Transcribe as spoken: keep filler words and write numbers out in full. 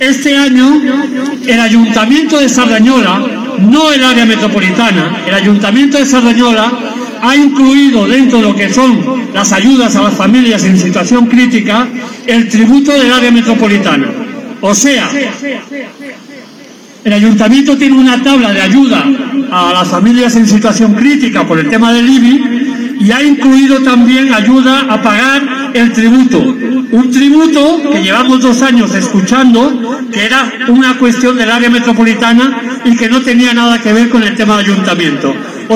Este año el Ayuntamiento de Sardañola, no el área metropolitana, el Ayuntamiento de Sardañola ha incluido dentro de lo que son las ayudas a las familias en situación crítica el tributo del área metropolitana. O sea, el Ayuntamiento tiene una tabla de ayuda a las familias en situación crítica por el tema del I B I y ha incluido también ayuda a pagar el tributo. Un tributo que llevamos dos años escuchando que era una cuestión del área metropolitana y que no tenía nada que ver con el tema del Ayuntamiento.